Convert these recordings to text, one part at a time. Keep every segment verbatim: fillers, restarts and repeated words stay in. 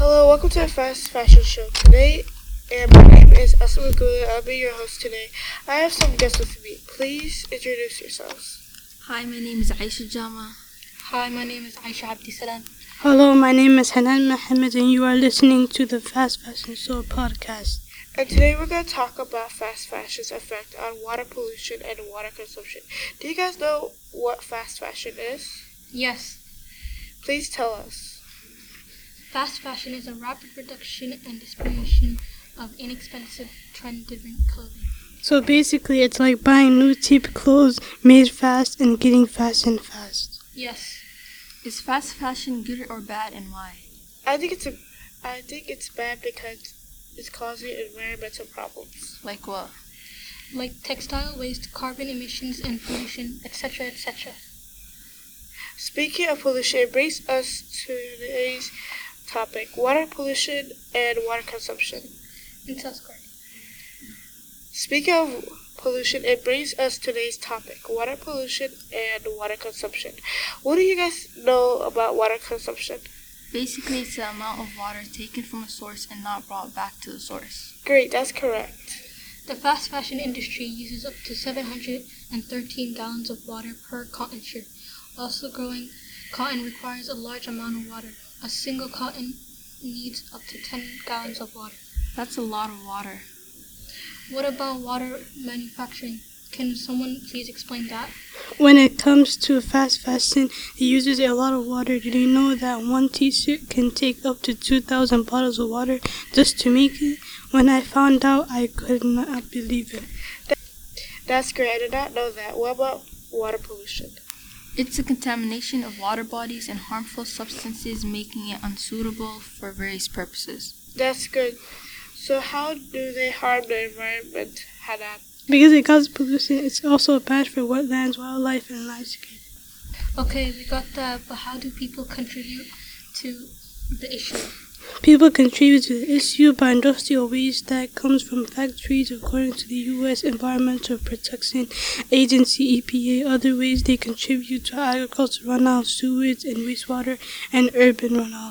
Hello, welcome to the Fast Fashion Show. Today, and my name is Asa Magula. I'll be your host today. I have some guests with me. Please introduce yourselves. Hi, my name is Aisha Jama. Hi, my name is Aisha Abdisalam. Hello, my name is Hanan Mohammed, and you are listening to the Fast Fashion Show podcast. And today we're going to talk about fast fashion's effect on water pollution and water consumption. Do you guys know what fast fashion is? Yes. Please tell us. Fast fashion is a rapid production and distribution of inexpensive, trend-driven clothing. So basically, it's like buying new cheap clothes made fast and getting fast and fast. Yes. Is fast fashion good or bad, and why? I think it's a, I think it's bad because it's causing environmental problems. Like what? Like textile waste, carbon emissions, and pollution, et cetera, et cetera. Speaking of pollution, it brings us to today's topic: water pollution and water consumption. In South Korea. Speaking of pollution, it brings us today's topic: water pollution and water consumption. What do you guys know about water consumption? Basically, it's the amount of water taken from a source and not brought back to the source. Great, that's correct. The fast fashion industry uses up to seven hundred thirteen gallons of water per cotton shirt. Also, growing cotton requires a large amount of water. A single cotton needs up to ten gallons of water. That's a lot of water. What about water manufacturing? Can someone please explain that? When it comes to fast fashion, it uses a lot of water. Did you know that one t-shirt can take up to two thousand bottles of water just to make it? When I found out, I could not believe it. That, that's great. I did not know that. What about water pollution? It's a contamination of water bodies and harmful substances, making it unsuitable for various purposes. That's good. So how do they harm the environment, Hanan? Because it causes pollution, it's also bad for wetlands, wildlife, and landscape. Okay, we got that, but how do people contribute to the issue? People contribute to the issue by industrial waste that comes from factories, according to the U S Environmental Protection Agency, E P A. Other ways they contribute to agriculture runoff, sewage and wastewater, and urban runoff.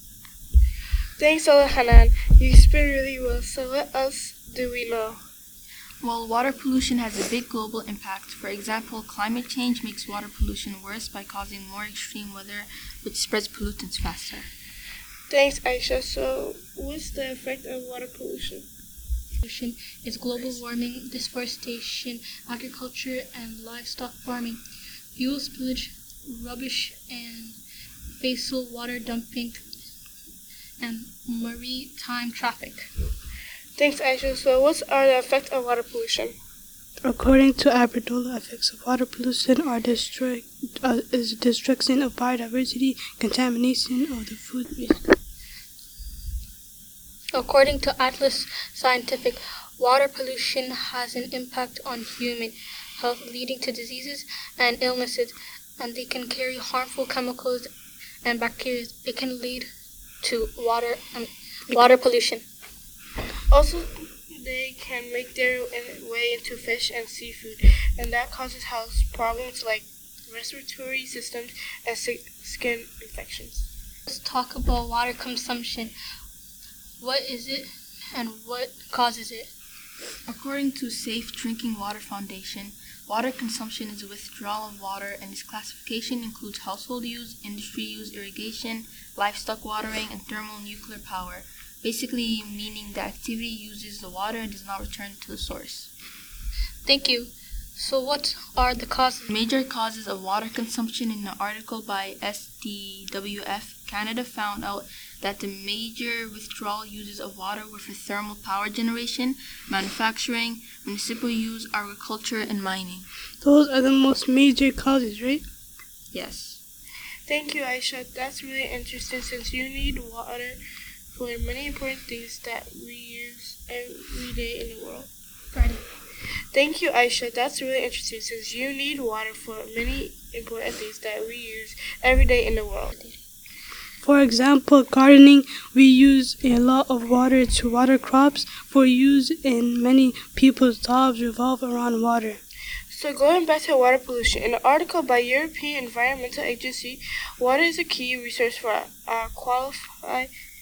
Thanks, Ola Hanan. You explained really well. So what else do we know? Well, water pollution has a big global impact. For example, climate change makes water pollution worse by causing more extreme weather, which spreads pollutants faster. Thanks, Aisha. So, what's the effect of water pollution? Pollution is global warming, deforestation, agriculture, and livestock farming, fuel spillage, rubbish and facial water dumping, and maritime traffic. Thanks, Aisha. So, what are the effects of water pollution? According to Abradola, effects of water pollution are destroy, uh, is destruction of biodiversity, contamination of the food. According to Atlas Scientific, water pollution has an impact on human health, leading to diseases and illnesses, and they can carry harmful chemicals and bacteria. It can lead to water um, water pollution. Also, they can make their way into fish and seafood, and that causes health problems like respiratory systems and skin infections. Let's talk about water consumption. What is it and what causes it? According to Safe Drinking Water Foundation, water consumption is a withdrawal of water, and its classification includes household use, industry use, irrigation, livestock watering, and thermal nuclear power. Basically meaning the activity uses the water and does not return to the source. Thank you. So what are the causes? Major causes of water consumption in an article by S D W F Canada found out that the major withdrawal uses of water were for thermal power generation, manufacturing, municipal use, agriculture, and mining. Those are the most major causes, right? Yes. Thank you, Aisha. That's really interesting since you need water for many important things that we use every day in the world. Friday. Thank you, Aisha. That's really interesting since you need water for many important things that we use every day in the world. For example, gardening, we use a lot of water to water crops. For use in many people's jobs revolve around water. So going back to water pollution, in an article by European Environmental Agency, water is a key resource for our qualified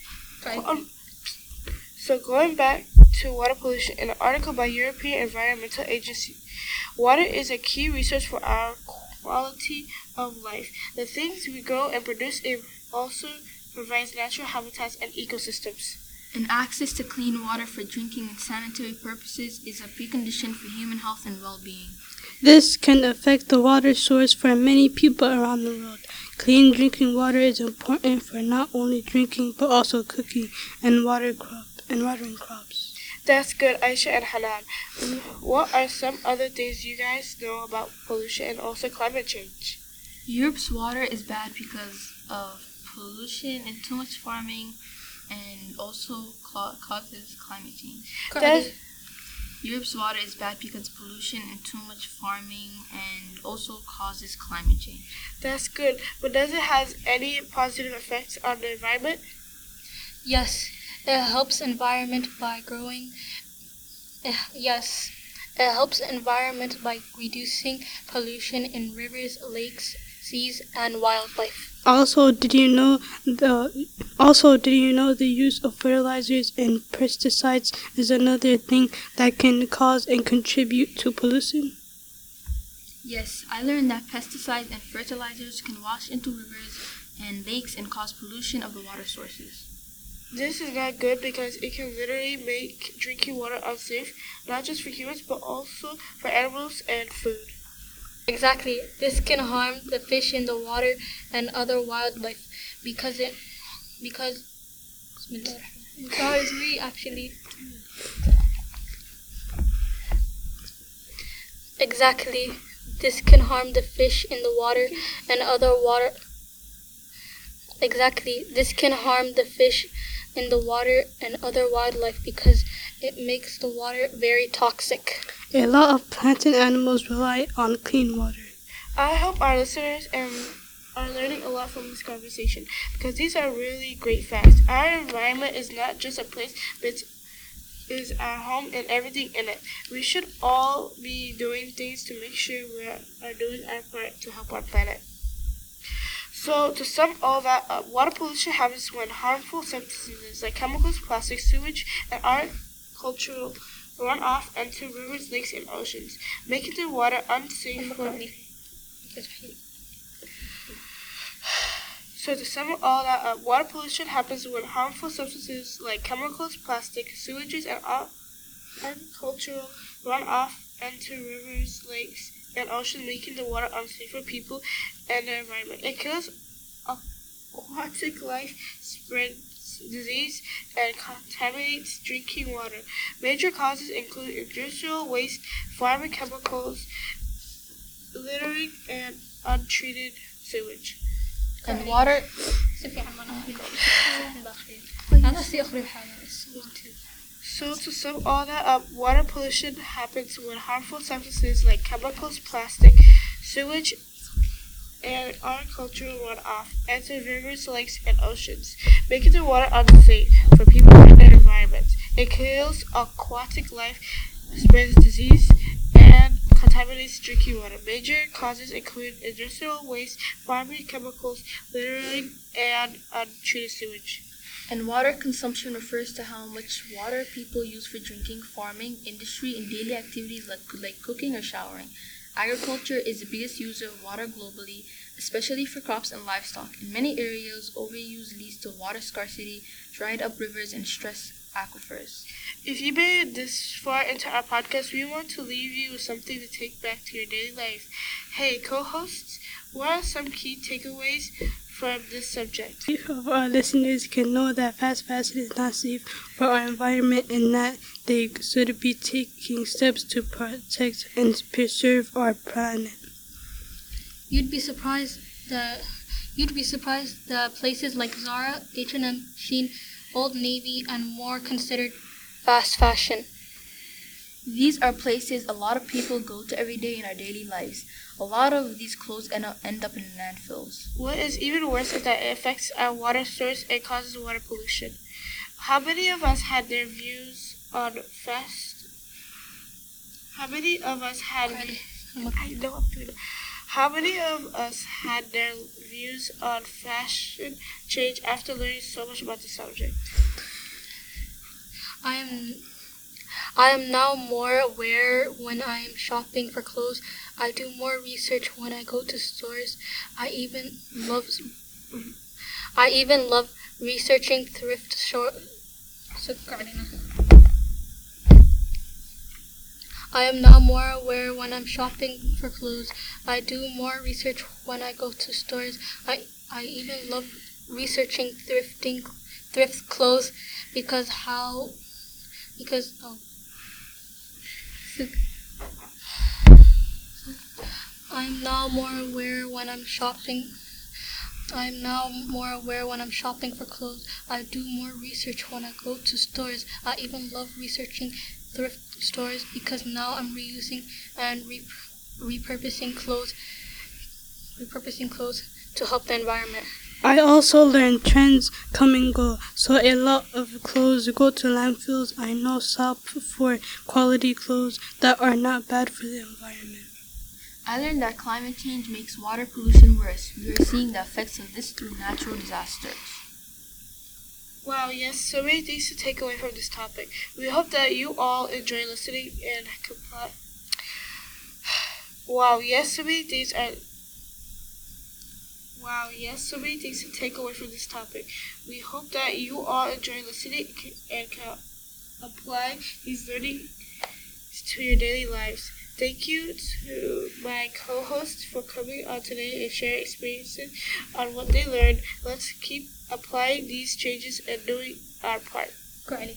Um, so going back to water pollution, in an article by European Environmental Agency, water is a key resource for our quality of life. The things we grow and produce, it also provides natural habitats and ecosystems. And access to clean water for drinking and sanitary purposes is a precondition for human health and well-being. This can affect the water source for many people around the world. Clean drinking water is important for not only drinking but also cooking and water crop and watering crops. That's good, Aisha and Hanan. What are some other things you guys know about pollution and also climate change? Europe's water is bad because of pollution and too much farming, and also cla- causes climate change. That's, Europe's water is bad because of pollution and too much farming, and also causes climate change. that's good, but does it have any positive effects on the environment? Yes, it helps environment by growing. eh, Yes, it helps environment by reducing pollution in rivers, lakes, seas, and wildlife. Also, did you know the also did you know the use of fertilizers and pesticides is another thing that can cause and contribute to pollution? Yes, I learned that pesticides and fertilizers can wash into rivers and lakes and cause pollution of the water sources. This is not good because it can literally make drinking water unsafe, not just for humans but also for animals and food. Exactly. This can harm the fish in the water and other wildlife because it because Bismillahirrahmanirrahim. actually Exactly. This can harm the fish in the water and other water Exactly. This can harm the fish in the water and other wildlife because it makes the water very toxic. A lot of plants and animals rely on clean water. I hope our listeners um, are learning a lot from this conversation because these are really great facts. Our environment is not just a place, but it is our home and everything in it. We should all be doing things to make sure we are doing our part to help our planet. So, to sum all that up, water pollution happens when harmful substances like chemicals, plastic, sewage, and agricultural run off into rivers, lakes, and oceans, making the water unsafe for So to sum all that up, water pollution happens when harmful substances like chemicals, plastic, sewages, and agricultural run off into rivers, lakes, and oceans, making the water unsafe for people and the environment. It kills aquatic life, spreads disease, and contaminates drinking water. Major causes include industrial waste, farming chemicals, littering, and untreated sewage. And water So to sum all that up, water pollution happens when harmful substances like chemicals, plastic, sewage, and agricultural run off enter rivers, lakes, and oceans, making the water unsafe for people and the environment. It kills aquatic life, spreads disease, and contaminates drinking water. Major causes include industrial waste, farming chemicals, littering, and untreated sewage. And water consumption refers to how much water people use for drinking, farming, industry, and daily activities like, like cooking or showering. Agriculture is the biggest user of water globally, especially for crops and livestock. In many areas, overuse leads to water scarcity, dried up rivers, and stressed aquifers. If you made it this far into our podcast, we want to leave you with something to take back to your daily life. Hey, co-hosts, what are some key takeaways from this subject? Of our listeners can know that fast fashion is not safe for our environment and that they should be taking steps to protect and preserve our planet. You'd be surprised that you'd be surprised that places like Zara, H and M, Shein, Old Navy, and more considered fast fashion. These are places a lot of people go to every day in our daily lives. A lot of these clothes end up, end up in landfills. What is even worse is that it affects our water source and causes water pollution. How many of us had their views on fast? How many of us had? I know I'm doing it. How many of us had their views on fashion change after learning so much about the subject? I am I am now more aware when I am shopping for clothes. I do more research when I go to stores. I even love I even love researching thrift stores. I am now more aware when I'm shopping for clothes. I do more research when I go to stores. I I even love researching thrifting thrift clothes because how because oh I'm now more aware when I'm shopping. I'm now more aware when I'm shopping for clothes. I do more research when I go to stores. I even love researching thrift stores because now I'm reusing and re- repurposing clothes, repurposing clothes to help the environment. I also learned trends come and go, so a lot of clothes go to landfills. I now shop for quality clothes that are not bad for the environment. I learned that climate change makes water pollution worse. We are seeing the effects of this through natural disasters. Wow, yes, so many things to take away from this topic. We hope that you all enjoy listening and comply. Wow, yes, so many things are. Wow, yes, so many things to take away from this topic. We hope that you all enjoy listening and can apply these learnings to your daily lives. Thank you to my co-hosts for coming on today and sharing experiences on what they learned. Let's keep applying these changes and doing our part. Granny.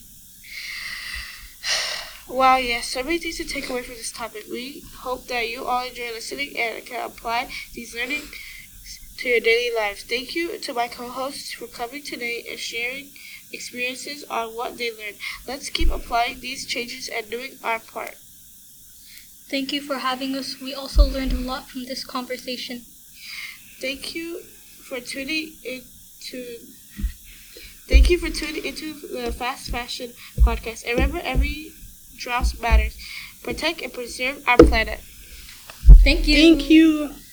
Wow, yes, so many things to take away from this topic. We hope that you all enjoy listening and can apply these learnings to your daily lives. Thank you to my co-hosts for coming today and sharing experiences on what they learned. Let's keep applying these changes and doing our part. Thank you for having us. We also learned a lot from this conversation. Thank you for tuning into Thank you for tuning into the Fast Fashion Podcast. And remember, every drop matters. Protect and preserve our planet. Thank you. Thank you.